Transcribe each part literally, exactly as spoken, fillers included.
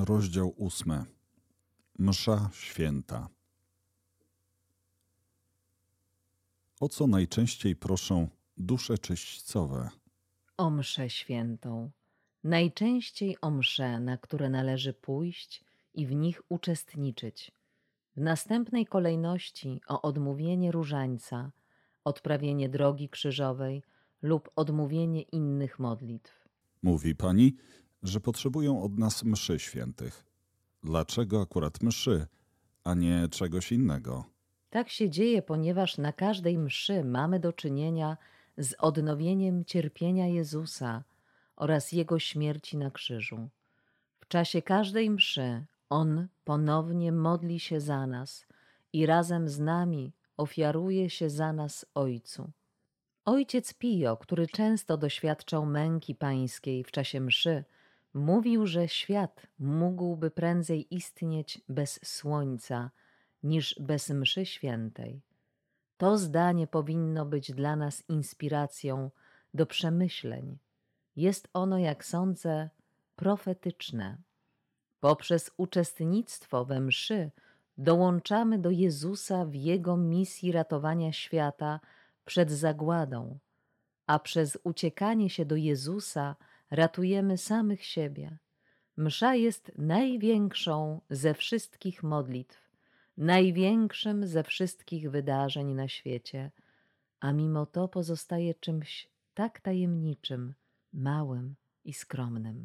Rozdział ósmy. Msza święta. O co najczęściej proszą dusze czyśćcowe? O mszę świętą. Najczęściej o msze, na które należy pójść i w nich uczestniczyć. W następnej kolejności o odmówienie różańca, odprawienie drogi krzyżowej lub odmówienie innych modlitw. Mówi pani, że potrzebują od nas mszy świętych. Dlaczego akurat mszy, a nie czegoś innego? Tak się dzieje, ponieważ na każdej mszy mamy do czynienia z odnowieniem cierpienia Jezusa oraz Jego śmierci na krzyżu. W czasie każdej mszy On ponownie modli się za nas i razem z nami ofiaruje się za nas Ojcu. Ojciec Pio, który często doświadczał męki pańskiej w czasie mszy, mówił, że świat mógłby prędzej istnieć bez słońca niż bez mszy świętej. To zdanie powinno być dla nas inspiracją do przemyśleń. Jest ono, jak sądzę, profetyczne. Poprzez uczestnictwo we mszy dołączamy do Jezusa w Jego misji ratowania świata przed zagładą, a przez uciekanie się do Jezusa ratujemy samych siebie. Msza jest największą ze wszystkich modlitw, największym ze wszystkich wydarzeń na świecie, a mimo to pozostaje czymś tak tajemniczym, małym i skromnym.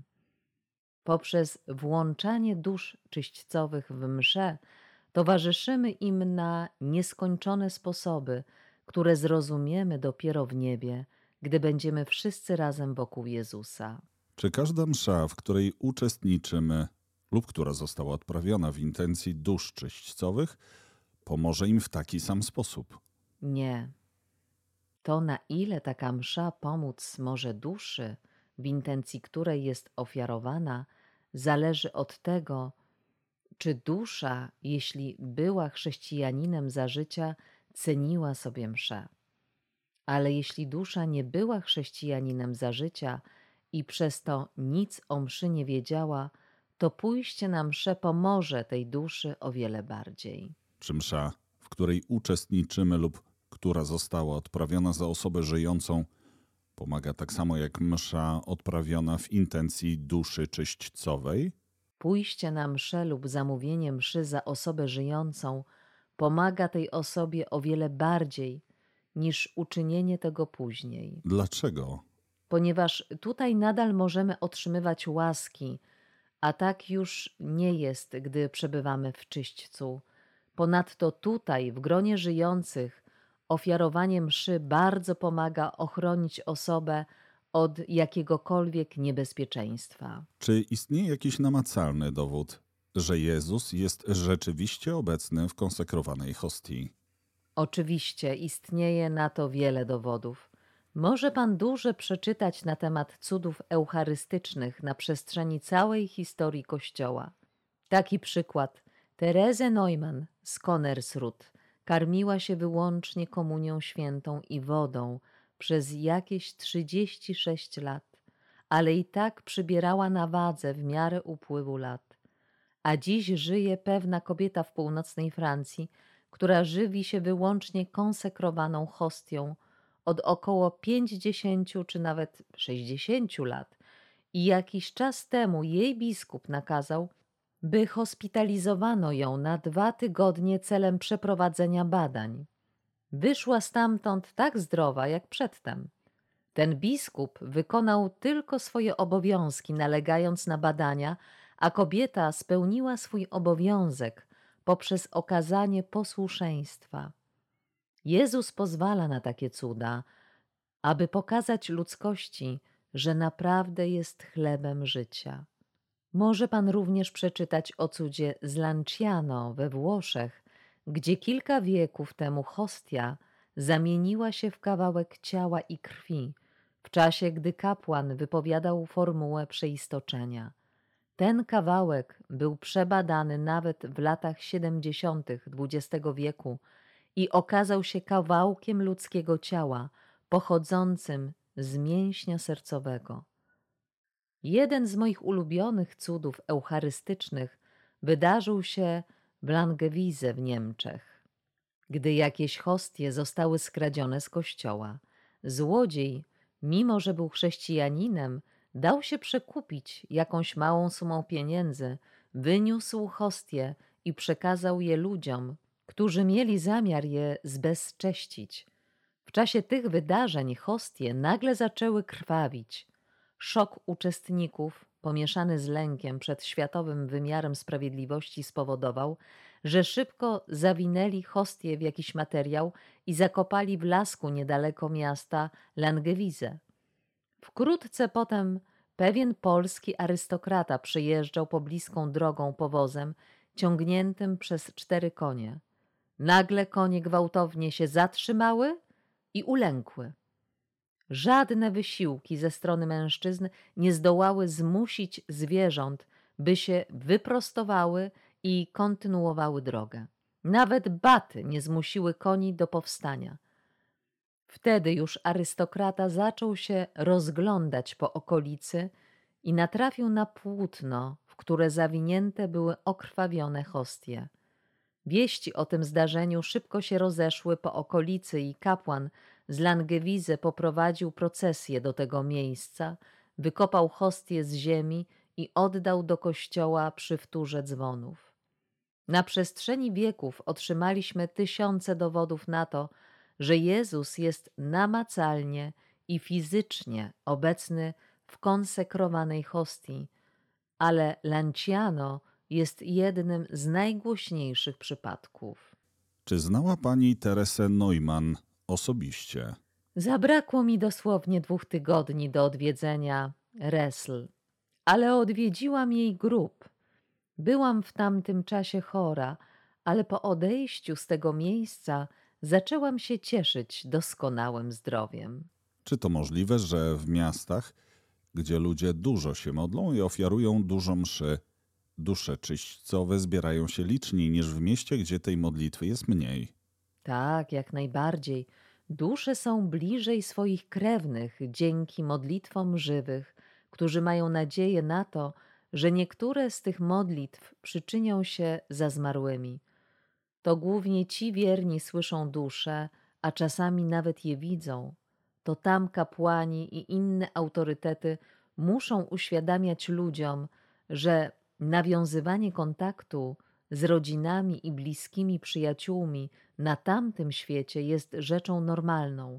Poprzez włączanie dusz czyśćcowych w mszę towarzyszymy im na nieskończone sposoby, które zrozumiemy dopiero w niebie, gdy będziemy wszyscy razem wokół Jezusa. Czy każda msza, w której uczestniczymy lub która została odprawiona w intencji dusz czyśćcowych, pomoże im w taki sam sposób? Nie. To, na ile taka msza pomóc może duszy, w intencji której jest ofiarowana, zależy od tego, czy dusza, jeśli była chrześcijaninem za życia, ceniła sobie mszę. Ale jeśli dusza nie była chrześcijaninem za życia i przez to nic o mszy nie wiedziała, to pójście na mszę pomoże tej duszy o wiele bardziej. Czy msza, w której uczestniczymy lub która została odprawiona za osobę żyjącą, pomaga tak samo jak msza odprawiona w intencji duszy czyśćcowej? Pójście na mszę lub zamówienie mszy za osobę żyjącą pomaga tej osobie o wiele bardziej niż uczynienie tego później. Dlaczego? Ponieważ tutaj nadal możemy otrzymywać łaski, a tak już nie jest, gdy przebywamy w czyśćcu. Ponadto tutaj, w gronie żyjących, ofiarowanie mszy bardzo pomaga ochronić osobę od jakiegokolwiek niebezpieczeństwa. Czy istnieje jakiś namacalny dowód, że Jezus jest rzeczywiście obecny w konsekrowanej hostii? Oczywiście istnieje na to wiele dowodów. Może pan dużo przeczytać na temat cudów eucharystycznych na przestrzeni całej historii Kościoła. Taki przykład. Teresę Neumann z Konnersrud karmiła się wyłącznie komunią świętą i wodą przez jakieś trzydzieści sześć lat, ale i tak przybierała na wadze w miarę upływu lat. A dziś żyje pewna kobieta w północnej Francji, która żywi się wyłącznie konsekrowaną hostią od około pięćdziesięciu czy nawet sześćdziesięciu lat i jakiś czas temu jej biskup nakazał, by hospitalizowano ją na dwa tygodnie celem przeprowadzenia badań. Wyszła stamtąd tak zdrowa jak przedtem. Ten biskup wykonał tylko swoje obowiązki, nalegając na badania, a kobieta spełniła swój obowiązek poprzez okazanie posłuszeństwa. Jezus pozwala na takie cuda, aby pokazać ludzkości, że naprawdę jest chlebem życia. Może pan również przeczytać o cudzie z Lanciano we Włoszech, gdzie kilka wieków temu hostia zamieniła się w kawałek ciała i krwi, w czasie gdy kapłan wypowiadał formułę przeistoczenia. Ten kawałek był przebadany nawet w latach siedemdziesiątych dwudziestego wieku i okazał się kawałkiem ludzkiego ciała pochodzącym z mięśnia sercowego. Jeden z moich ulubionych cudów eucharystycznych wydarzył się w Langewiese w Niemczech. Gdy jakieś hostie zostały skradzione z kościoła, złodziej, mimo że był chrześcijaninem, dał się przekupić jakąś małą sumą pieniędzy, wyniósł hostie i przekazał je ludziom, którzy mieli zamiar je zbezcześcić. W czasie tych wydarzeń hostie nagle zaczęły krwawić. Szok uczestników, pomieszany z lękiem przed światowym wymiarem sprawiedliwości, spowodował, że szybko zawinęli hostie w jakiś materiał i zakopali w lasku niedaleko miasta Langewiese. Wkrótce potem pewien polski arystokrata przyjeżdżał pobliską drogą powozem ciągniętym przez cztery konie. Nagle konie gwałtownie się zatrzymały i ulękły. Żadne wysiłki ze strony mężczyzn nie zdołały zmusić zwierząt, by się wyprostowały i kontynuowały drogę. Nawet baty nie zmusiły koni do powstania. Wtedy już arystokrata zaczął się rozglądać po okolicy i natrafił na płótno, w które zawinięte były okrwawione hostie. Wieści o tym zdarzeniu szybko się rozeszły po okolicy i kapłan z Langewiese poprowadził procesję do tego miejsca, wykopał hostię z ziemi i oddał do kościoła przy wtórze dzwonów. Na przestrzeni wieków otrzymaliśmy tysiące dowodów na to, że Jezus jest namacalnie i fizycznie obecny w konsekrowanej hostii, ale Lanciano jest jednym z najgłośniejszych przypadków. Czy znała pani Teresę Neumann osobiście? Zabrakło mi dosłownie dwóch tygodni do odwiedzenia Resl, ale odwiedziłam jej grób. Byłam w tamtym czasie chora, ale po odejściu z tego miejsca zaczęłam się cieszyć doskonałym zdrowiem. Czy to możliwe, że w miastach, gdzie ludzie dużo się modlą i ofiarują dużo mszy, dusze czyśćcowe zbierają się liczniej niż w mieście, gdzie tej modlitwy jest mniej? Tak, jak najbardziej. Dusze są bliżej swoich krewnych dzięki modlitwom żywych, którzy mają nadzieję na to, że niektóre z tych modlitw przyczynią się za zmarłymi. To głównie ci wierni słyszą dusze, a czasami nawet je widzą. To tam kapłani i inne autorytety muszą uświadamiać ludziom, że nawiązywanie kontaktu z rodzinami i bliskimi przyjaciółmi na tamtym świecie jest rzeczą normalną.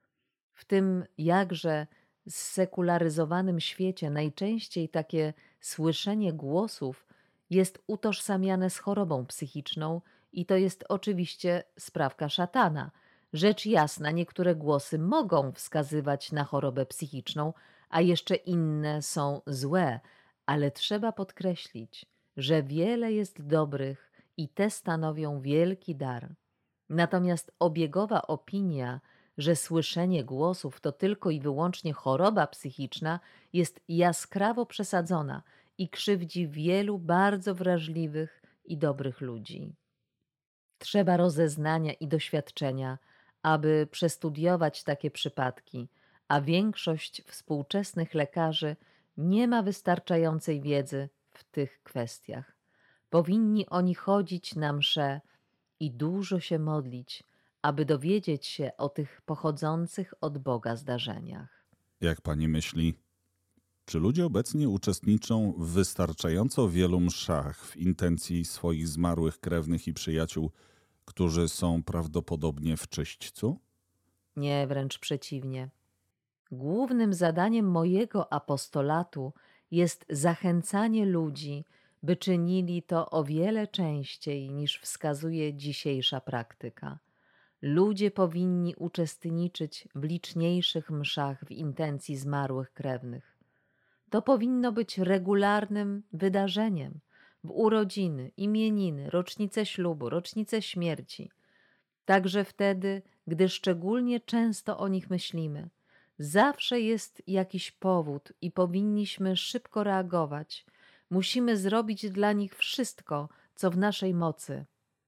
W tym jakże zsekularyzowanym świecie najczęściej takie słyszenie głosów jest utożsamiane z chorobą psychiczną i to jest oczywiście sprawka szatana. Rzecz jasna, niektóre głosy mogą wskazywać na chorobę psychiczną, a jeszcze inne są złe, ale trzeba podkreślić, że wiele jest dobrych i te stanowią wielki dar. Natomiast obiegowa opinia, że słyszenie głosów to tylko i wyłącznie choroba psychiczna, jest jaskrawo przesadzona i krzywdzi wielu bardzo wrażliwych i dobrych ludzi. Trzeba rozeznania i doświadczenia, aby przestudiować takie przypadki, a większość współczesnych lekarzy nie ma wystarczającej wiedzy w tych kwestiach. Powinni oni chodzić na msze i dużo się modlić, aby dowiedzieć się o tych pochodzących od Boga zdarzeniach. Jak pani myśli, czy ludzie obecnie uczestniczą w wystarczająco wielu mszach w intencji swoich zmarłych krewnych i przyjaciół, którzy są prawdopodobnie w czyśćcu? Nie, wręcz przeciwnie. Głównym zadaniem mojego apostolatu jest zachęcanie ludzi, by czynili to o wiele częściej niż wskazuje dzisiejsza praktyka. Ludzie powinni uczestniczyć w liczniejszych mszach w intencji zmarłych krewnych. To powinno być regularnym wydarzeniem w urodziny, imieniny, rocznice ślubu, rocznice śmierci. Także wtedy, gdy szczególnie często o nich myślimy. Zawsze jest jakiś powód i powinniśmy szybko reagować. Musimy zrobić dla nich wszystko, co w naszej mocy.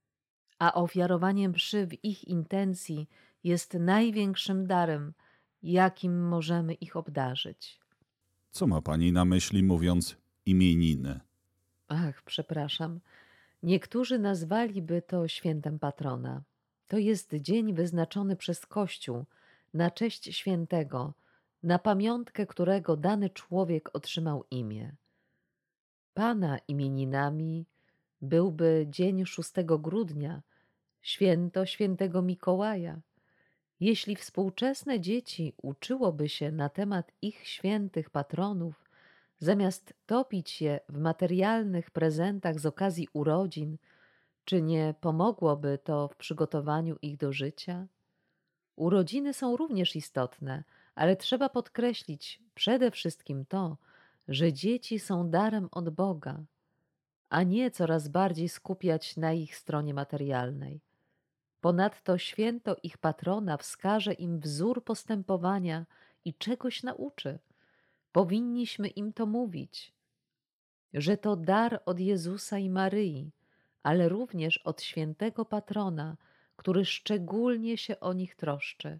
A ofiarowanie mszy w ich intencji jest największym darem, jakim możemy ich obdarzyć. Co ma pani na myśli, mówiąc imieniny? Ach, przepraszam. Niektórzy nazwaliby to świętem patrona. To jest dzień wyznaczony przez Kościół na cześć świętego, na pamiątkę którego dany człowiek otrzymał imię. Pana imieninami byłby dzień szóstego grudnia, święto świętego Mikołaja. Jeśli współczesne dzieci uczyłoby się na temat ich świętych patronów, zamiast topić się w materialnych prezentach z okazji urodzin, czy nie pomogłoby to w przygotowaniu ich do życia? Urodziny są również istotne, ale trzeba podkreślić przede wszystkim to, że dzieci są darem od Boga, a nie coraz bardziej skupiać na ich stronie materialnej. Ponadto święto ich patrona wskaże im wzór postępowania i czegoś nauczy. Powinniśmy im to mówić, że to dar od Jezusa i Maryi, ale również od świętego patrona, który szczególnie się o nich troszczy.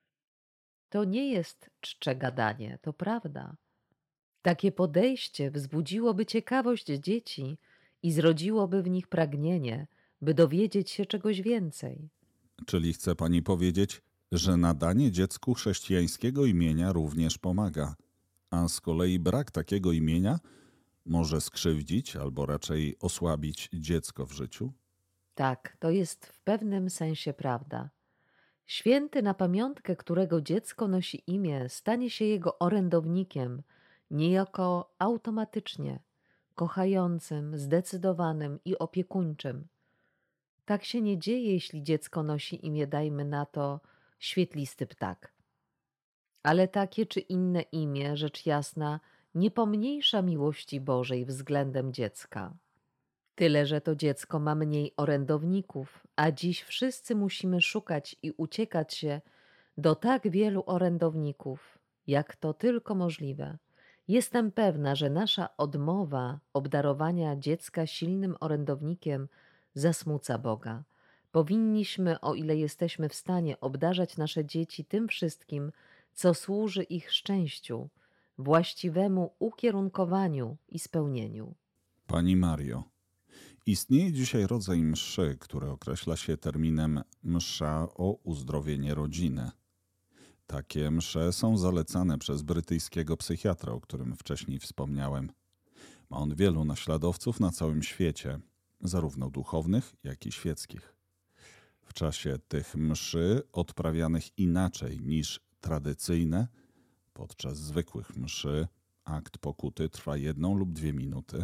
To nie jest czcze gadanie, to prawda. Takie podejście wzbudziłoby ciekawość dzieci i zrodziłoby w nich pragnienie, by dowiedzieć się czegoś więcej. Czyli chce pani powiedzieć, że nadanie dziecku chrześcijańskiego imienia również pomaga, a z kolei brak takiego imienia może skrzywdzić albo raczej osłabić dziecko w życiu? Tak, to jest w pewnym sensie prawda. Święty, na pamiątkę którego dziecko nosi imię, stanie się jego orędownikiem, niejako automatycznie, kochającym, zdecydowanym i opiekuńczym. Tak się nie dzieje, jeśli dziecko nosi imię, dajmy na to, świetlisty ptak. Ale takie czy inne imię, rzecz jasna, nie pomniejsza miłości Bożej względem dziecka. Tyle, że to dziecko ma mniej orędowników, a dziś wszyscy musimy szukać i uciekać się do tak wielu orędowników, jak to tylko możliwe. Jestem pewna, że nasza odmowa obdarowania dziecka silnym orędownikiem zasmuca Boga. Powinniśmy, o ile jesteśmy w stanie, obdarzać nasze dzieci tym wszystkim, co służy ich szczęściu, właściwemu ukierunkowaniu i spełnieniu. Pani Mario, istnieje dzisiaj rodzaj mszy, który określa się terminem msza o uzdrowienie rodziny. Takie msze są zalecane przez brytyjskiego psychiatra, o którym wcześniej wspomniałem. Ma on wielu naśladowców na całym świecie, zarówno duchownych, jak i świeckich. W czasie tych mszy odprawianych inaczej niż tradycyjne, podczas zwykłych mszy akt pokuty trwa jedną lub dwie minuty.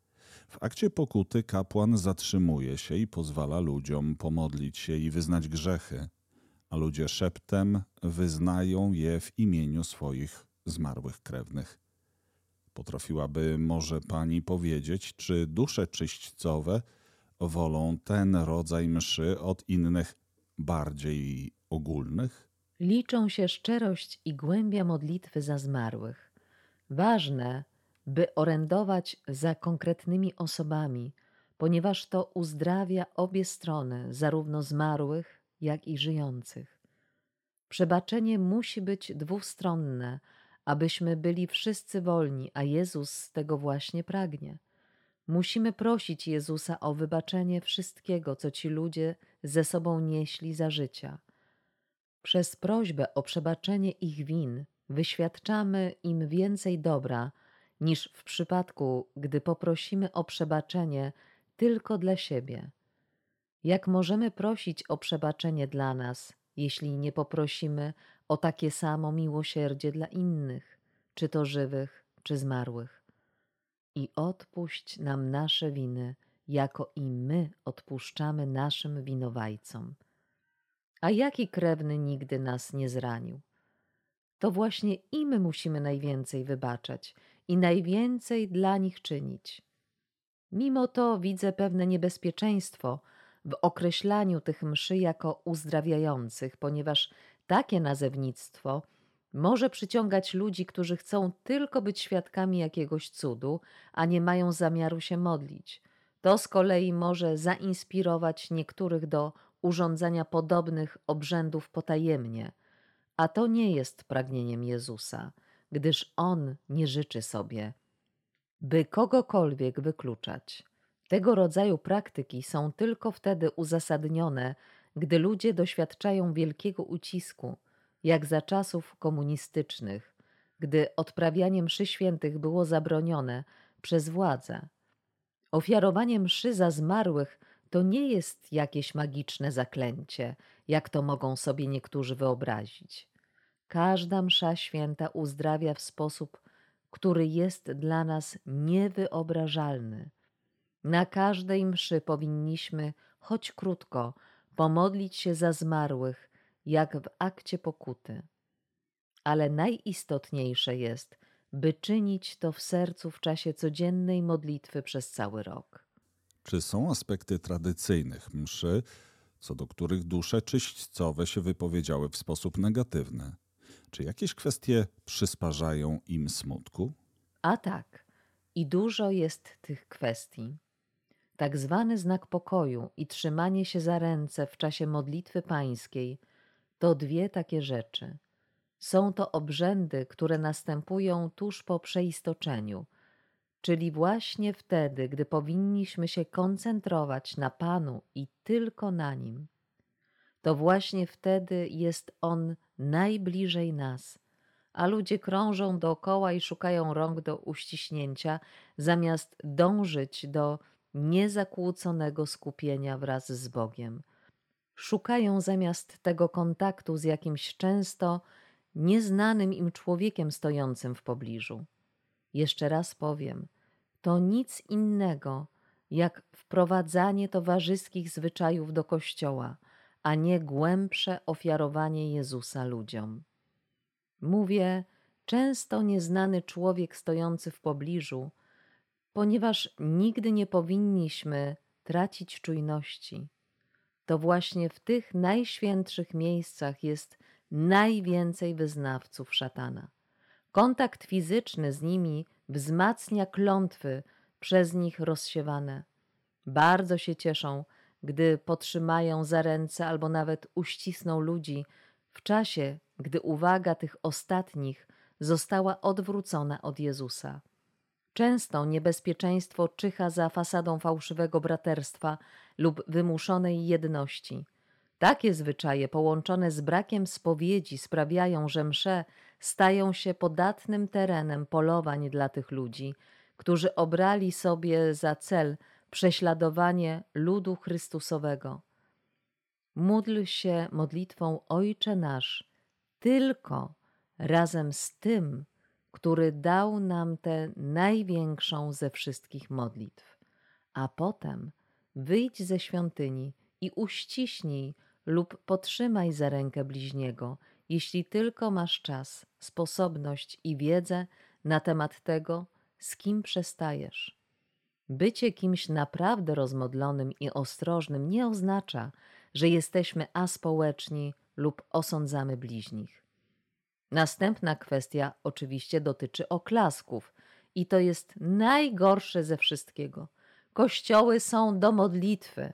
W akcie pokuty kapłan zatrzymuje się i pozwala ludziom pomodlić się i wyznać grzechy, a ludzie szeptem wyznają je w imieniu swoich zmarłych krewnych. Potrafiłaby może pani powiedzieć, czy dusze czyśćcowe wolą ten rodzaj mszy od innych, bardziej ogólnych? Liczą się szczerość i głębia modlitwy za zmarłych. Ważne, by orędować za konkretnymi osobami, ponieważ to uzdrawia obie strony, zarówno zmarłych, jak i żyjących. Przebaczenie musi być dwustronne, abyśmy byli wszyscy wolni, a Jezus z tego właśnie pragnie. Musimy prosić Jezusa o wybaczenie wszystkiego, co ci ludzie ze sobą nieśli za życia. Przez prośbę o przebaczenie ich win wyświadczamy im więcej dobra, niż w przypadku, gdy poprosimy o przebaczenie tylko dla siebie. Jak możemy prosić o przebaczenie dla nas, jeśli nie poprosimy o takie samo miłosierdzie dla innych, czy to żywych, czy zmarłych? I odpuść nam nasze winy, jako i my odpuszczamy naszym winowajcom. A jaki krewny nigdy nas nie zranił? To właśnie im musimy najwięcej wybaczać i najwięcej dla nich czynić. Mimo to widzę pewne niebezpieczeństwo w określaniu tych mszy jako uzdrawiających, ponieważ takie nazewnictwo może przyciągać ludzi, którzy chcą tylko być świadkami jakiegoś cudu, a nie mają zamiaru się modlić. To z kolei może zainspirować niektórych do urządzania podobnych obrzędów potajemnie, a to nie jest pragnieniem Jezusa. gdyż On nie życzy sobie, by kogokolwiek wykluczać. Tego rodzaju praktyki są tylko wtedy uzasadnione, gdy ludzie doświadczają wielkiego ucisku, jak za czasów komunistycznych, gdy odprawianie mszy świętych było zabronione przez władze. Ofiarowanie mszy za zmarłych to nie jest jakieś magiczne zaklęcie, jak to mogą sobie niektórzy wyobrazić. Każda msza święta uzdrawia w sposób, który jest dla nas niewyobrażalny. Na każdej mszy powinniśmy, choć krótko, pomodlić się za zmarłych, jak w akcie pokuty. Ale najistotniejsze jest, by czynić to w sercu w czasie codziennej modlitwy przez cały rok. Czy są aspekty tradycyjnych mszy, co do których dusze czyśćcowe się wypowiedziały w sposób negatywny? Czy jakieś kwestie przysparzają im smutku? A tak, i dużo jest tych kwestii. Tak zwany znak pokoju i trzymanie się za ręce w czasie modlitwy pańskiej to dwie takie rzeczy. Są to obrzędy, które następują tuż po przeistoczeniu, czyli właśnie wtedy, gdy powinniśmy się koncentrować na Panu i tylko na Nim. To właśnie wtedy jest On najbliżej nas, a ludzie krążą dookoła i szukają rąk do uściśnięcia, zamiast dążyć do niezakłóconego skupienia wraz z Bogiem. Szukają zamiast tego kontaktu z jakimś często nieznanym im człowiekiem stojącym w pobliżu. Jeszcze raz powiem, to nic innego jak wprowadzanie towarzyskich zwyczajów do kościoła, a nie głębsze ofiarowanie Jezusa ludziom. Mówię, często nieznany człowiek stojący w pobliżu, ponieważ nigdy nie powinniśmy tracić czujności. To właśnie w tych najświętszych miejscach jest najwięcej wyznawców szatana. Kontakt fizyczny z nimi wzmacnia klątwy przez nich rozsiewane. Bardzo się cieszą, gdy potrzymają za ręce albo nawet uścisną ludzi w czasie, gdy uwaga tych ostatnich została odwrócona od Jezusa. Często niebezpieczeństwo czyha za fasadą fałszywego braterstwa lub wymuszonej jedności. Takie zwyczaje połączone z brakiem spowiedzi sprawiają, że msze stają się podatnym terenem polowań dla tych ludzi, którzy obrali sobie za cel prześladowanie ludu Chrystusowego. Módl się modlitwą Ojcze nasz tylko razem z tym, który dał nam tę największą ze wszystkich modlitw. A potem wyjdź ze świątyni i uściśnij lub potrzymaj za rękę bliźniego, jeśli tylko masz czas, sposobność i wiedzę na temat tego, z kim przestajesz. Bycie kimś naprawdę rozmodlonym i ostrożnym nie oznacza, że jesteśmy aspołeczni lub osądzamy bliźnich. Następna kwestia oczywiście dotyczy oklasków i to jest najgorsze ze wszystkiego. Kościoły są do modlitwy.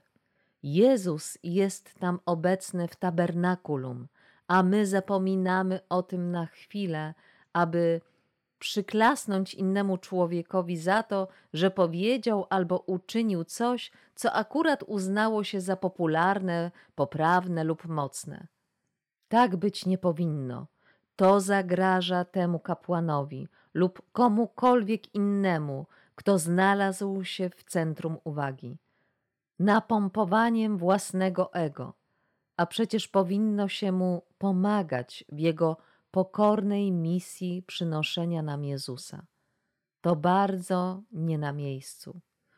Jezus jest tam obecny w tabernakulum, a my zapominamy o tym na chwilę, aby przyklasnąć innemu człowiekowi za to, że powiedział albo uczynił coś, co akurat uznało się za popularne, poprawne lub mocne. Tak być nie powinno. To zagraża temu kapłanowi lub komukolwiek innemu, kto znalazł się w centrum uwagi. Napompowaniem własnego ego, a przecież powinno się mu pomagać w jego pokornej misji przynoszenia nam Jezusa. To bardzo nie na miejscu.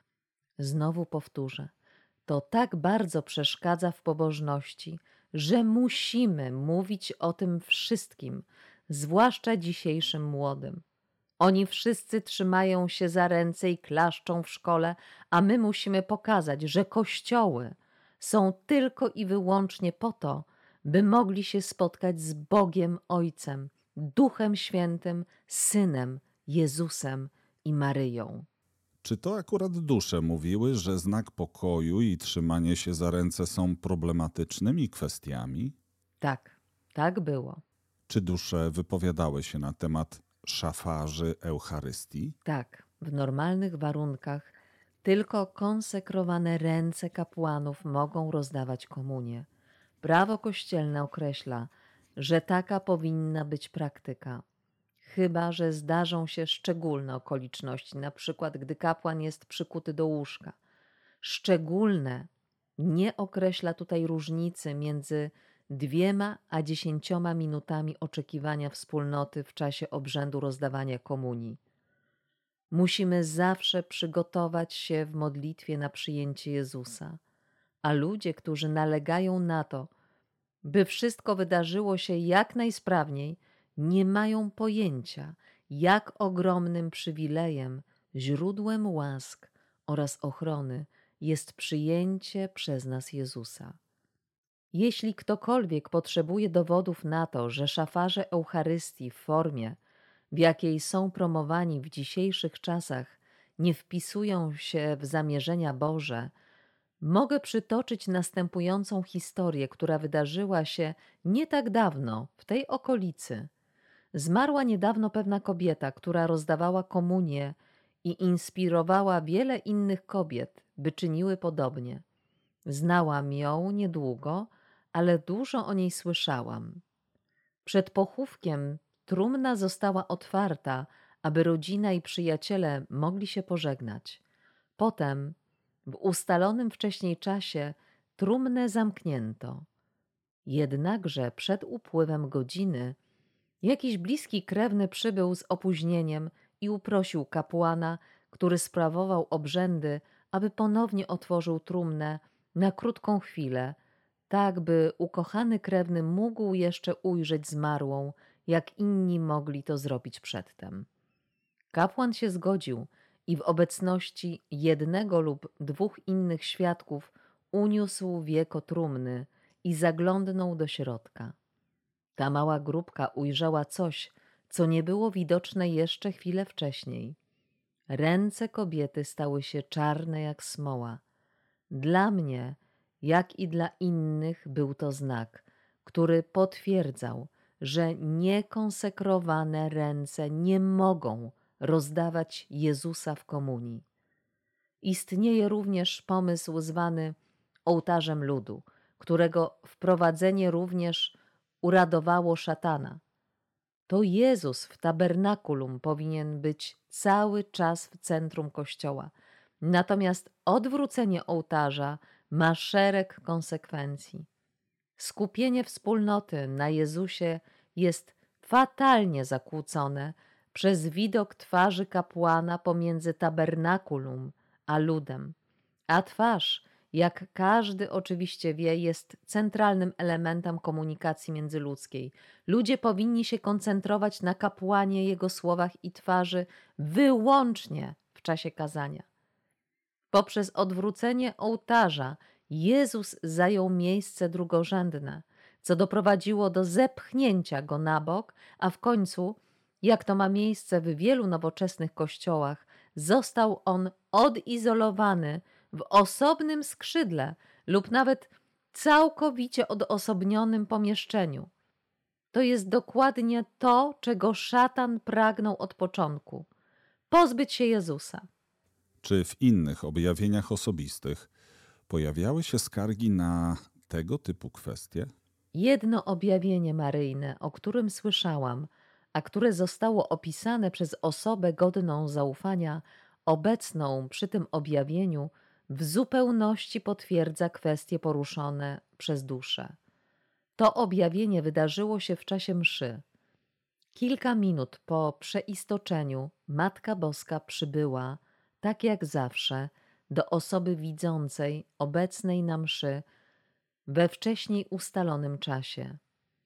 Znowu powtórzę, to tak bardzo przeszkadza w pobożności, że musimy mówić o tym wszystkim, zwłaszcza dzisiejszym młodym. Oni wszyscy trzymają się za ręce i klaszczą w szkole, a my musimy pokazać, że kościoły są tylko i wyłącznie po to, by mogli się spotkać z Bogiem Ojcem, Duchem Świętym, Synem, Jezusem i Maryją. Czy to akurat dusze mówiły, że znak pokoju i trzymanie się za ręce są problematycznymi kwestiami? Tak, tak było. Czy dusze wypowiadały się na temat szafarzy Eucharystii? Tak, w normalnych warunkach tylko konsekrowane ręce kapłanów mogą rozdawać komunię. Prawo kościelne określa, że taka powinna być praktyka. Chyba że zdarzą się szczególne okoliczności, na przykład gdy kapłan jest przykuty do łóżka. Szczególne nie określa tutaj różnicy między dwiema a dziesięcioma minutami oczekiwania wspólnoty w czasie obrzędu rozdawania komunii. Musimy zawsze przygotować się w modlitwie na przyjęcie Jezusa, a ludzie, którzy nalegają na to, by wszystko wydarzyło się jak najsprawniej, nie mają pojęcia, jak ogromnym przywilejem, źródłem łask oraz ochrony jest przyjęcie przez nas Jezusa. Jeśli ktokolwiek potrzebuje dowodów na to, że szafarze Eucharystii w formie, w jakiej są promowani w dzisiejszych czasach, nie wpisują się w zamierzenia Boże, mogę przytoczyć następującą historię, która wydarzyła się nie tak dawno w tej okolicy. Zmarła niedawno pewna kobieta, która rozdawała komunię i inspirowała wiele innych kobiet, by czyniły podobnie. Znałam ją niedługo, ale dużo o niej słyszałam. Przed pochówkiem trumna została otwarta, aby rodzina i przyjaciele mogli się pożegnać. Potem, w ustalonym wcześniej czasie, trumnę zamknięto. Jednakże przed upływem godziny jakiś bliski krewny przybył z opóźnieniem i uprosił kapłana, który sprawował obrzędy, aby ponownie otworzył trumnę na krótką chwilę, tak by ukochany krewny mógł jeszcze ujrzeć zmarłą, jak inni mogli to zrobić przedtem. Kapłan się zgodził i w obecności jednego lub dwóch innych świadków uniósł wieko trumny i zaglądnął do środka. Ta mała grupka ujrzała coś, co nie było widoczne jeszcze chwilę wcześniej. Ręce kobiety stały się czarne jak smoła. Dla mnie, jak i dla innych, był to znak, który potwierdzał, że niekonsekrowane ręce nie mogą rozdawać Jezusa w komunii. Istnieje również pomysł zwany ołtarzem ludu, którego wprowadzenie również uradowało szatana. To Jezus w tabernakulum powinien być cały czas w centrum Kościoła. Natomiast odwrócenie ołtarza ma szereg konsekwencji. Skupienie wspólnoty na Jezusie jest fatalnie zakłócone przez widok twarzy kapłana pomiędzy tabernakulum a ludem, a twarz, jak każdy oczywiście wie, jest centralnym elementem komunikacji międzyludzkiej. Ludzie powinni się koncentrować na kapłanie, jego słowach i twarzy wyłącznie w czasie kazania. Poprzez odwrócenie ołtarza Jezus zajął miejsce drugorzędne, co doprowadziło do zepchnięcia go na bok, a w końcu, jak to ma miejsce w wielu nowoczesnych kościołach, został on odizolowany w osobnym skrzydle lub nawet całkowicie odosobnionym pomieszczeniu. To jest dokładnie to, czego szatan pragnął od początku – pozbyć się Jezusa. Czy w innych objawieniach osobistych pojawiały się skargi na tego typu kwestie? Jedno objawienie maryjne, o którym słyszałam, a które zostało opisane przez osobę godną zaufania, obecną przy tym objawieniu, w zupełności potwierdza kwestie poruszone przez duszę. To objawienie wydarzyło się w czasie mszy. Kilka minut po przeistoczeniu Matka Boska przybyła, tak jak zawsze, do osoby widzącej obecnej na mszy we wcześniej ustalonym czasie.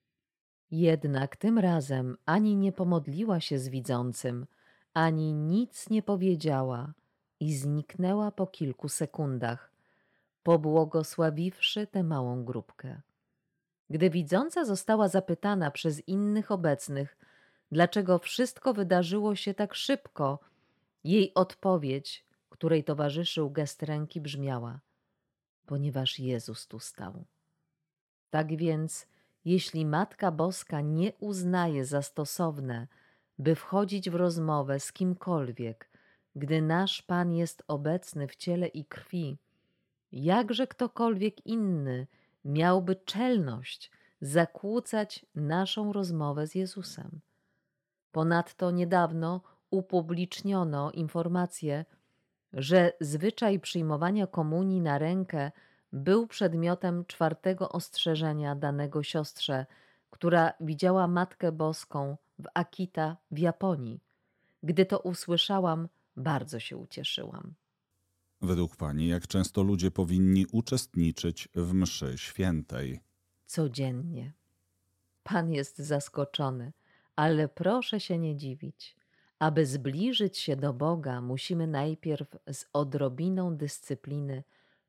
Jednak tym razem ani nie pomodliła się z widzącym, ani nic nie powiedziała i zniknęła po kilku sekundach, pobłogosławiwszy tę małą grupkę. Gdy widząca została zapytana przez innych obecnych, dlaczego wszystko wydarzyło się tak szybko, jej odpowiedź, której towarzyszył gest ręki, brzmiała: ponieważ Jezus tu stał. Tak więc, jeśli Matka Boska nie uznaje za stosowne by wchodzić w rozmowę z kimkolwiek, gdy nasz Pan jest obecny w ciele i krwi, jakże ktokolwiek inny miałby czelność zakłócać naszą rozmowę z Jezusem. Ponadto niedawno upubliczniono informację, że zwyczaj przyjmowania komunii na rękę był przedmiotem czwartego ostrzeżenia danego siostrze, która widziała Matkę Boską w Akita w Japonii. Gdy to usłyszałam, bardzo się ucieszyłam. Według pani, jak często ludzie powinni uczestniczyć w mszy świętej? Codziennie. Pan jest zaskoczony, ale proszę się nie dziwić. Aby zbliżyć się do Boga, musimy najpierw z odrobiną dyscypliny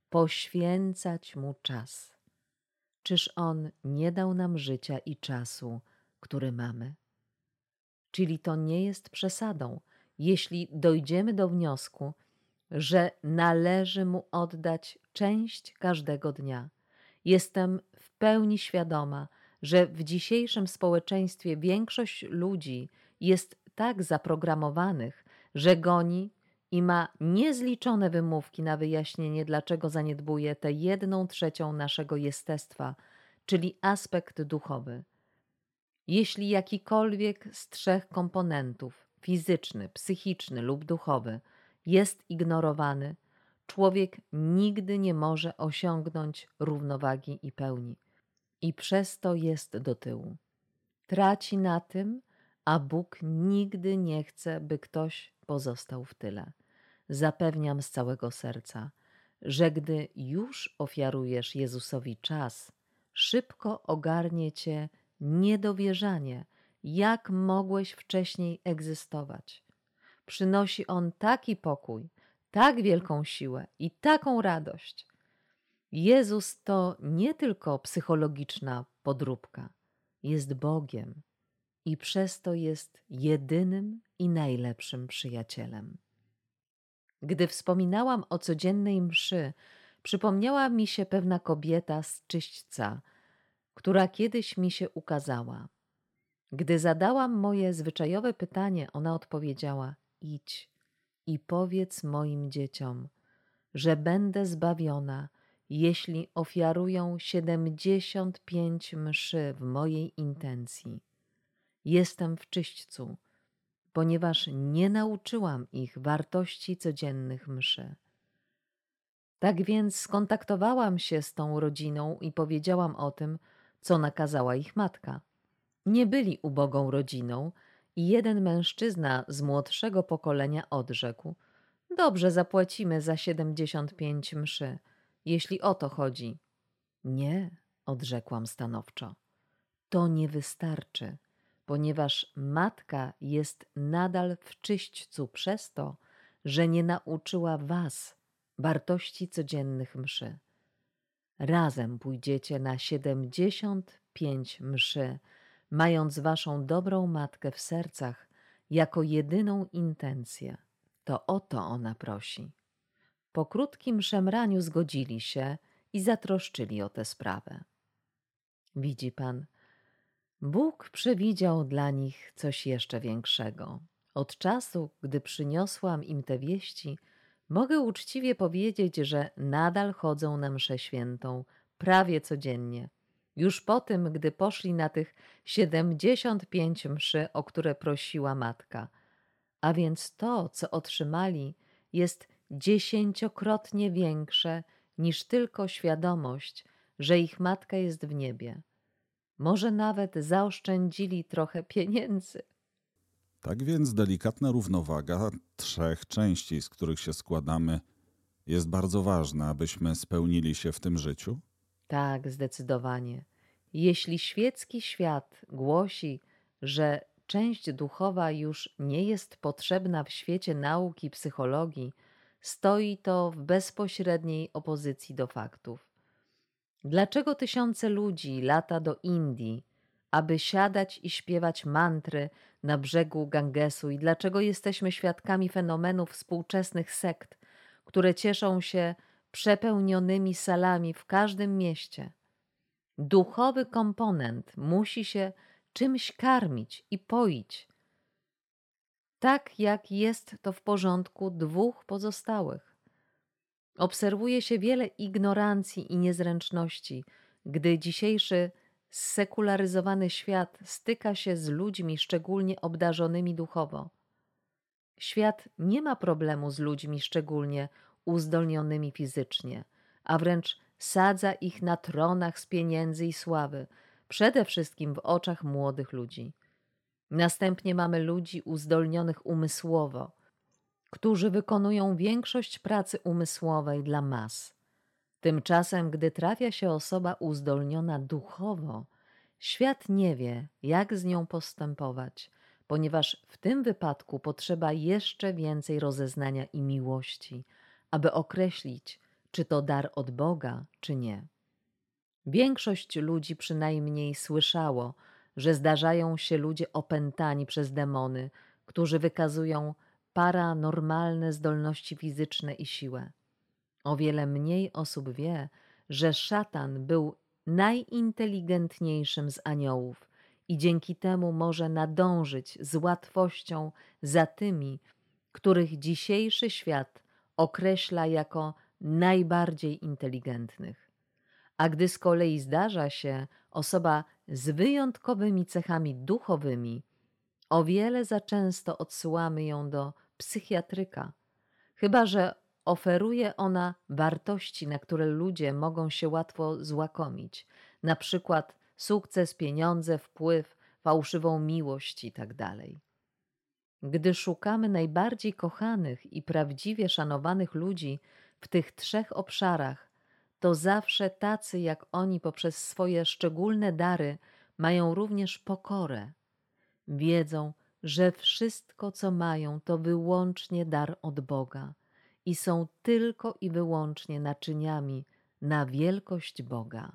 poświęcać Mu czas. Czyż On nie dał nam życia i czasu, który mamy? Czyli to nie jest przesadą, jeśli dojdziemy do wniosku, że należy Mu oddać część każdego dnia. Jestem w pełni świadoma, że w dzisiejszym społeczeństwie większość ludzi jest tak zaprogramowanych, że goni i ma niezliczone wymówki na wyjaśnienie, dlaczego zaniedbuje tę jedną trzecią naszego jestestwa, czyli aspekt duchowy. Jeśli jakikolwiek z trzech komponentów, fizyczny, psychiczny lub duchowy, jest ignorowany, człowiek nigdy nie może osiągnąć równowagi i pełni i przez to jest do tyłu. Traci na tym, a Bóg nigdy nie chce, by ktoś pozostał w tyle. Zapewniam z całego serca, że gdy już ofiarujesz Jezusowi czas, szybko ogarnie cię niedowierzanie, jak mogłeś wcześniej egzystować. Przynosi On taki pokój, tak wielką siłę i taką radość. Jezus to nie tylko psychologiczna podróbka, jest Bogiem i przez to jest jedynym i najlepszym przyjacielem. Gdy wspominałam o codziennej mszy, przypomniała mi się pewna kobieta z Czyśćca, która kiedyś mi się ukazała. Gdy zadałam moje zwyczajowe pytanie, ona odpowiedziała: idź i powiedz moim dzieciom, że będę zbawiona, jeśli ofiarują siedemdziesiąt pięć mszy w mojej intencji. Jestem w Czyśćcu, ponieważ nie nauczyłam ich wartości codziennych mszy. Tak więc skontaktowałam się z tą rodziną i powiedziałam o tym, co nakazała ich matka. Nie byli ubogą rodziną i jeden mężczyzna z młodszego pokolenia odrzekł: dobrze, zapłacimy za siedemdziesiąt pięć mszy, jeśli o to chodzi. Nie, odrzekłam stanowczo. To nie wystarczy, ponieważ matka jest nadal w Czyśćcu przez to, że nie nauczyła was wartości codziennych mszy. Razem pójdziecie na siedemdziesiąt pięć mszy, mając waszą dobrą matkę w sercach jako jedyną intencję. To o to ona prosi. Po krótkim szemraniu zgodzili się i zatroszczyli o tę sprawę. Widzi pan, Bóg przewidział dla nich coś jeszcze większego. Od czasu, gdy przyniosłam im te wieści, mogę uczciwie powiedzieć, że nadal chodzą na mszę świętą prawie codziennie. Już po tym, gdy poszli na tych siedemdziesiąt pięć mszy, o które prosiła matka. A więc to, co otrzymali, jest dziesięciokrotnie większe niż tylko świadomość, że ich matka jest w niebie. Może nawet zaoszczędzili trochę pieniędzy. Tak więc delikatna równowaga trzech części, z których się składamy, jest bardzo ważna, abyśmy spełnili się w tym życiu? Tak, zdecydowanie. Jeśli świecki świat głosi, że część duchowa już nie jest potrzebna w świecie nauki psychologii, stoi to w bezpośredniej opozycji do faktów. Dlaczego tysiące ludzi lata do Indii, aby siadać i śpiewać mantry na brzegu Gangesu, i dlaczego jesteśmy świadkami fenomenów współczesnych sekt, które cieszą się przepełnionymi salami w każdym mieście? Duchowy komponent musi się czymś karmić i poić. tak jak jest to w porządku dwóch pozostałych. Obserwuje się wiele ignorancji i niezręczności, gdy dzisiejszy zsekularyzowany świat styka się z ludźmi szczególnie obdarzonymi duchowo. Świat nie ma problemu z ludźmi szczególnie uzdolnionymi fizycznie, a wręcz sadza ich na tronach z pieniędzy i sławy, przede wszystkim w oczach młodych ludzi. Następnie mamy ludzi uzdolnionych umysłowo, którzy wykonują większość pracy umysłowej dla mas. Tymczasem, gdy trafia się osoba uzdolniona duchowo, świat nie wie, jak z nią postępować, ponieważ w tym wypadku potrzeba jeszcze więcej rozeznania i miłości, aby określić, czy to dar od Boga, czy nie. Większość ludzi przynajmniej słyszało, że zdarzają się ludzie opętani przez demony, którzy wykazują paranormalne zdolności fizyczne i siłę. O wiele mniej osób wie, że szatan był najinteligentniejszym z aniołów i dzięki temu może nadążyć z łatwością za tymi, których dzisiejszy świat określa jako najbardziej inteligentnych. A gdy z kolei zdarza się osoba z wyjątkowymi cechami duchowymi, o wiele za często odsyłamy ją do psychiatryka, chyba że oferuje ona wartości, na które ludzie mogą się łatwo złakomić, na przykład sukces, pieniądze, wpływ, fałszywą miłość itd. Gdy szukamy najbardziej kochanych i prawdziwie szanowanych ludzi w tych trzech obszarach, to zawsze tacy jak oni poprzez swoje szczególne dary mają również pokorę. Wiedzą, że wszystko, co mają, to wyłącznie dar od Boga i są tylko i wyłącznie naczyniami na wielkość Boga.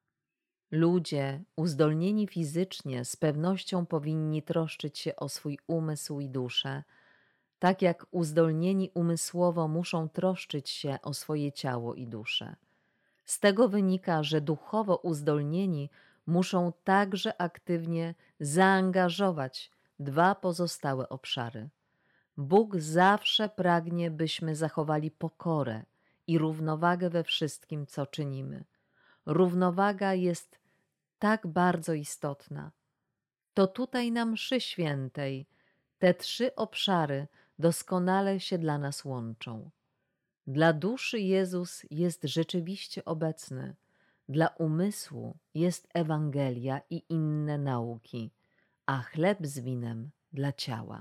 Ludzie uzdolnieni fizycznie z pewnością powinni troszczyć się o swój umysł i duszę, tak jak uzdolnieni umysłowo muszą troszczyć się o swoje ciało i duszę. Z tego wynika, że duchowo uzdolnieni muszą także aktywnie zaangażować dwa pozostałe obszary. Bóg zawsze pragnie, byśmy zachowali pokorę i równowagę we wszystkim, co czynimy. Równowaga jest tak bardzo istotna. To tutaj na mszy świętej te trzy obszary doskonale się dla nas łączą. Dla duszy Jezus jest rzeczywiście obecny, dla umysłu jest Ewangelia i inne nauki, a chleb z winem dla ciała.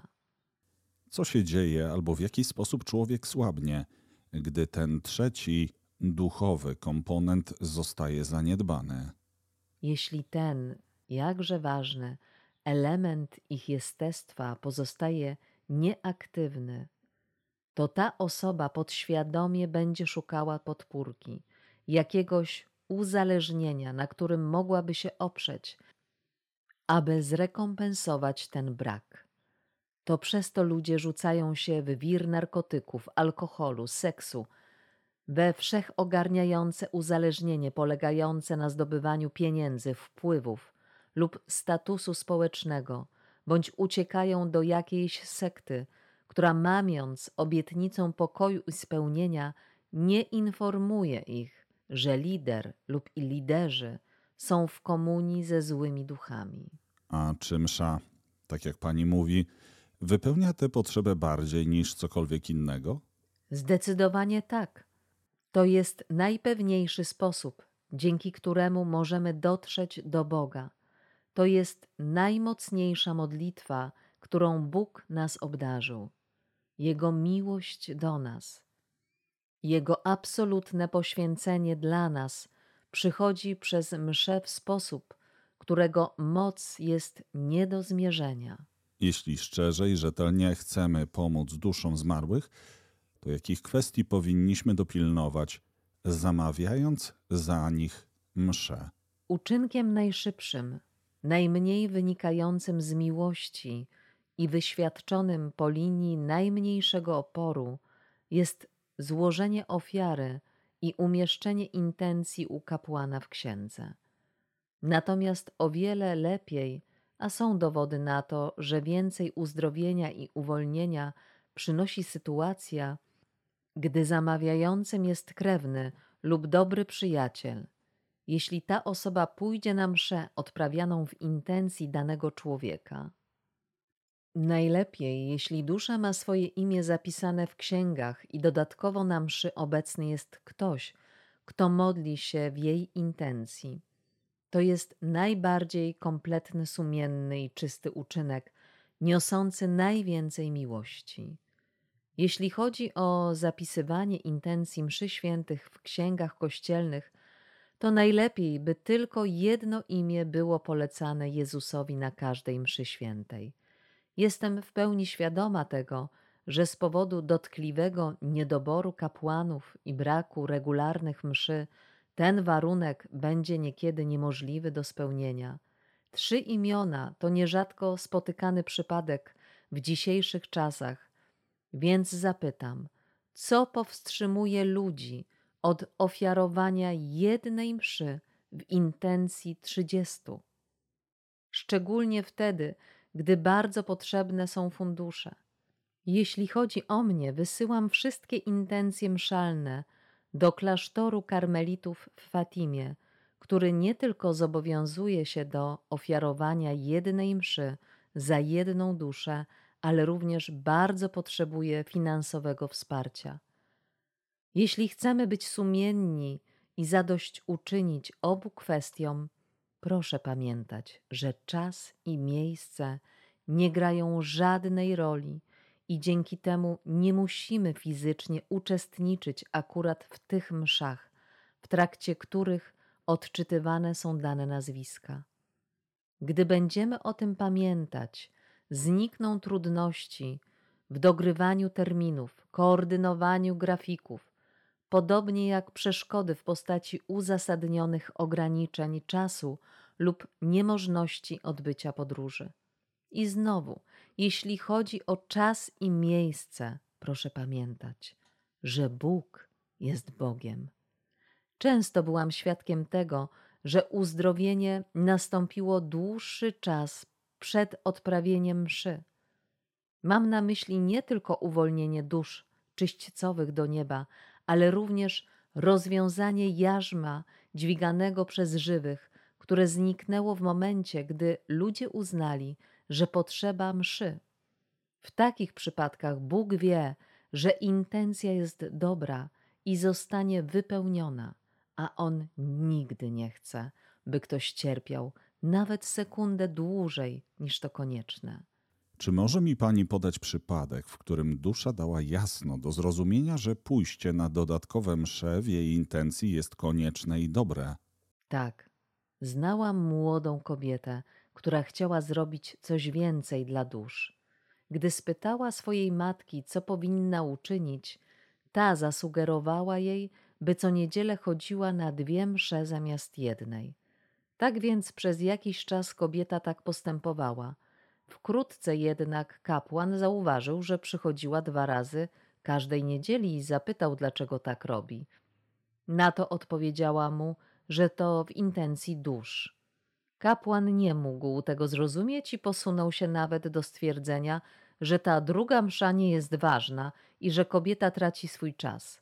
Co się dzieje albo w jaki sposób człowiek słabnie, gdy ten trzeci, duchowy komponent zostaje zaniedbany? Jeśli ten, jakże ważny, element ich jestestwa pozostaje nieaktywny, to ta osoba podświadomie będzie szukała podpórki, jakiegoś uzależnienia, na którym mogłaby się oprzeć, aby zrekompensować ten brak. To przez to ludzie rzucają się w wir narkotyków, alkoholu, seksu, we wszechogarniające uzależnienie polegające na zdobywaniu pieniędzy, wpływów lub statusu społecznego, bądź uciekają do jakiejś sekty, która mamiąc obietnicą pokoju i spełnienia nie informuje ich, że lider lub i liderzy są w komunii ze złymi duchami. A czy msza, tak jak pani mówi, wypełnia tę potrzebę bardziej niż cokolwiek innego? Zdecydowanie tak. To jest najpewniejszy sposób, dzięki któremu możemy dotrzeć do Boga. To jest najmocniejsza modlitwa, którą Bóg nas obdarzył. Jego miłość do nas, Jego absolutne poświęcenie dla nas przychodzi przez mszę w sposób, którego moc jest nie do zmierzenia. Jeśli szczerze i rzetelnie chcemy pomóc duszom zmarłych, to jakich kwestii powinniśmy dopilnować, zamawiając za nich mszę? Uczynkiem najszybszym, najmniej wynikającym z miłości i wyświadczonym po linii najmniejszego oporu jest złożenie ofiary i umieszczenie intencji u kapłana w księdze. Natomiast o wiele lepiej, a są dowody na to, że więcej uzdrowienia i uwolnienia przynosi sytuacja, gdy zamawiającym jest krewny lub dobry przyjaciel. Jeśli ta osoba pójdzie na mszę odprawianą w intencji danego człowieka. Najlepiej, jeśli dusza ma swoje imię zapisane w księgach i dodatkowo na mszy obecny jest ktoś, kto modli się w jej intencji. To jest najbardziej kompletny, sumienny i czysty uczynek, niosący najwięcej miłości. Jeśli chodzi o zapisywanie intencji mszy świętych w księgach kościelnych, to najlepiej, by tylko jedno imię było polecane Jezusowi na każdej mszy świętej. Jestem w pełni świadoma tego, że z powodu dotkliwego niedoboru kapłanów i braku regularnych mszy ten warunek będzie niekiedy niemożliwy do spełnienia. Trzy imiona to nierzadko spotykany przypadek w dzisiejszych czasach, więc zapytam, co powstrzymuje ludzi od ofiarowania jednej mszy w intencji trzydziestu? Szczególnie wtedy, gdy bardzo potrzebne są fundusze. Jeśli chodzi o mnie, wysyłam wszystkie intencje mszalne do klasztoru karmelitów w Fatimie, który nie tylko zobowiązuje się do ofiarowania jednej mszy za jedną duszę, ale również bardzo potrzebuje finansowego wsparcia. Jeśli chcemy być sumienni i zadośćuczynić obu kwestiom, proszę pamiętać, że czas i miejsce nie grają żadnej roli i dzięki temu nie musimy fizycznie uczestniczyć akurat w tych mszach, w trakcie których odczytywane są dane nazwiska. Gdy będziemy o tym pamiętać, znikną trudności w dogrywaniu terminów, koordynowaniu grafików, podobnie jak przeszkody w postaci uzasadnionych ograniczeń czasu lub niemożności odbycia podróży. I znowu, jeśli chodzi o czas i miejsce, proszę pamiętać, że Bóg jest Bogiem. Często byłam świadkiem tego, że uzdrowienie nastąpiło dłuższy czas przed odprawieniem mszy. Mam na myśli nie tylko uwolnienie dusz czyśćcowych do nieba, ale również rozwiązanie jarzma dźwiganego przez żywych, które zniknęło w momencie, gdy ludzie uznali, że potrzeba mszy. W takich przypadkach Bóg wie, że intencja jest dobra i zostanie wypełniona, a On nigdy nie chce, by ktoś cierpiał nawet sekundę dłużej niż to konieczne. Czy może mi pani podać przypadek, w którym dusza dała jasno do zrozumienia, że pójście na dodatkowe msze w jej intencji jest konieczne i dobre? Tak, znałam młodą kobietę, która chciała zrobić coś więcej dla dusz. Gdy spytała swojej matki, co powinna uczynić, ta zasugerowała jej, by co niedzielę chodziła na dwie msze zamiast jednej. Tak więc przez jakiś czas kobieta tak postępowała. Wkrótce jednak kapłan zauważył, że przychodziła dwa razy każdej niedzieli i zapytał, dlaczego tak robi. Na to odpowiedziała mu, że to w intencji dusz. Kapłan nie mógł tego zrozumieć i posunął się nawet do stwierdzenia, że ta druga msza nie jest ważna i że kobieta traci swój czas.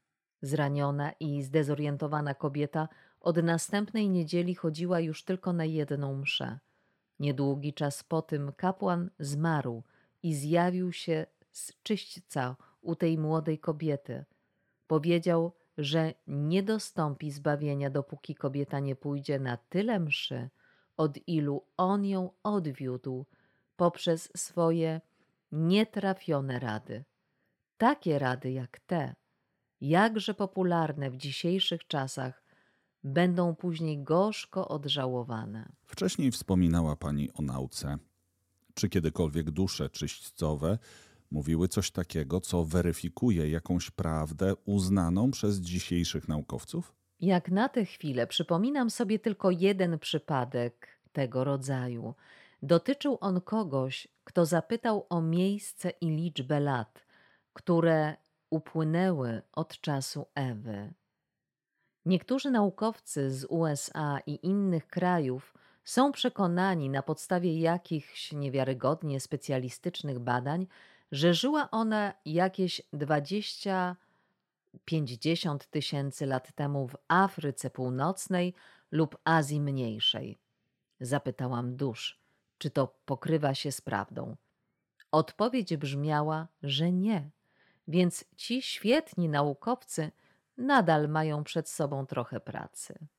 Zraniona i zdezorientowana kobieta od następnej niedzieli chodziła już tylko na jedną mszę. Niedługi czas po tym kapłan zmarł i zjawił się z czyśćca u tej młodej kobiety. Powiedział, że nie dostąpi zbawienia, dopóki kobieta nie pójdzie na tyle mszy, od ilu on ją odwiódł poprzez swoje nietrafione rady. Takie rady jak te, jakże popularne w dzisiejszych czasach, będą później gorzko odżałowane. Wcześniej wspominała pani o nauce. Czy kiedykolwiek dusze czyśćcowe mówiły coś takiego, co weryfikuje jakąś prawdę uznaną przez dzisiejszych naukowców? Jak na tę chwilę przypominam sobie tylko jeden przypadek tego rodzaju. Dotyczył on kogoś, kto zapytał o miejsce i liczbę lat, które upłynęły od czasu Ewy. Niektórzy naukowcy z U S A i innych krajów Są przekonani na podstawie jakichś niewiarygodnie specjalistycznych badań, że żyła ona jakieś dwadzieścia pięćdziesiąt tysięcy lat temu w Afryce Północnej lub Azji Mniejszej. Zapytałam dusz, czy to pokrywa się z prawdą. Odpowiedź brzmiała, że nie, więc ci świetni naukowcy nadal mają przed sobą trochę pracy.